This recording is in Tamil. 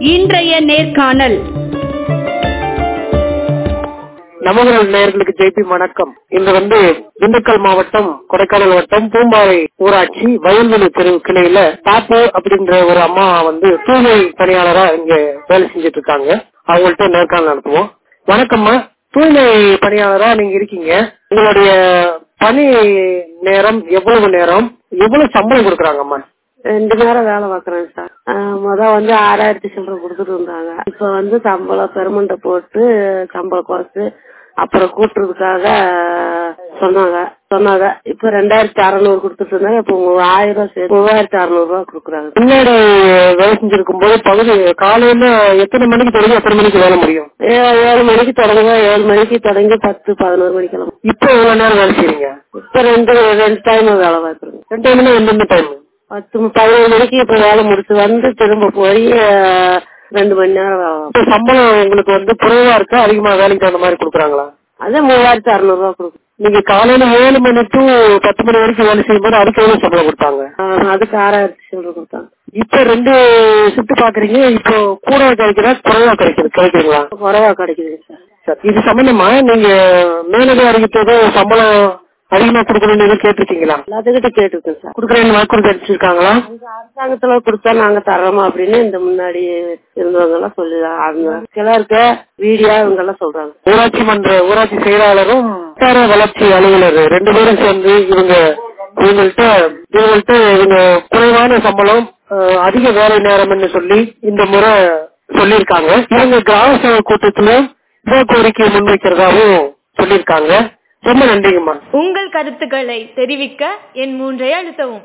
இன்றைய நேர்காணல். நமகரல் நேயர்களுக்கு ஜெய்பி வணக்கம். இன்று திண்டுக்கல் மாவட்டம் கொடைக்கானல் வட்டம் பூம்பாறை ஊராட்சி வயல்வெளி தெரு கிளையில பாப்பு அப்படின்ற ஒரு அம்மா தூய்மை பணியாளரா இங்க வேலை செஞ்சுட்டு இருக்காங்க. அவங்கள்ட்ட நேர்காணல் நடத்துவோம். வணக்கம்மா, தூய்மை பணியாளரா நீங்க இருக்கீங்க. உங்களுடைய பணி நேரம் எவ்வளவு நேரம், எவ்வளவு சம்பளம் கொடுக்கறாங்கம்மா? 2 நேரம் வேலை பாக்குறேன் சார். முத 6000 சில்லறை கொடுத்துட்டு இருந்தாங்க. இப்ப சம்பளம் பெர்மனண்ட் போட்டு சம்பளம் குறைச்சு அப்புறம் கூட்டுறதுக்காக சொன்னாங்க. இப்ப 2600 கொடுத்துட்டு இருந்தாங்க. இப்ப 1000 சேர்த்து 3600 ரூபாய் கொடுக்குறாங்க. முன்னாடி வேலை செஞ்சிருக்கும் போது பகுதி காலையில எத்தனை மணிக்கு தொடங்கி எத்தனை மணிக்கு வேலை முடியும்? 7 மணிக்கு தொடங்க, 7 மணிக்கு தொடங்கி 10-11 மணிக்கு. இப்ப எவ்வளவு நேரம் வேலை செய்றீங்க? இப்ப ரெண்டு டைம் வேலை பார்க்குறேன். 2 டைம்னா எந்தெந்த டைம்? 10-11 மணிக்கு இப்ப வேலை முடிச்சு திரும்ப போய் 2 மணி நேரம் வேலை. சம்பளம் உங்களுக்கு குறைவா இருக்கா, அதிகமா வேலைக்கு தகுந்த மாதிரி கொடுக்குறாங்களா? அதே 3600 ரூபாய் கொடுக்கும். நீங்க காலையில 7 மணி டு 10 மணி வரைக்கும் வேலை செய்யும் போது அதுக்கு எவ்வளவு சம்பளம் கொடுத்தாங்க? அதுக்கு 6000 சில்லறை கொடுத்தாங்க. இப்ப 2 ஷிஃப்ட் பாக்குறீங்க. இப்போ கூட கிடைக்கிறா குறைவா கிடைக்குதுங்களா? குறைவா கிடைக்குது சார். இது சம்பந்தமா நீங்க மேலதிகாரிகிட்ட சம்பளம் அதிகமா கொடுக்கணும்னு கேட்டிருக்கீங்களா? எல்லாத்துக்கிட்ட கேட்டுருக்கேன் சார். கொடுக்குறேன்னு வாக்குறுதி அடிச்சிருக்காங்களா? அரசாங்கத்துல கொடுத்தா நாங்க தரோமா அப்படின்னு இந்த முன்னாடி இருந்தவங்க எல்லாம் சொல்லுறாங்க. கிளர்க்க வீடியோ இவங்க எல்லாம் சொல்றாங்க. ஊராட்சி செயலாளரும் வளர்ச்சி அலுவலர் 2 பேரும் சேர்ந்து இவங்கள்ட்ட குறைவான சம்பளம், அதிக வேலை நேரம் சொல்லி இந்த முறை சொல்லியிருக்காங்க. இவங்க கிராம சபை கூட்டத்துல கோரிக்கை முன்வைக்கிறதாவும் சொல்லியிருக்காங்க. ரொம்ப நன்றிங்கம்மா. உங்கள் கருத்துக்களை தெரிவிக்க என் 3 அழுத்தவும்.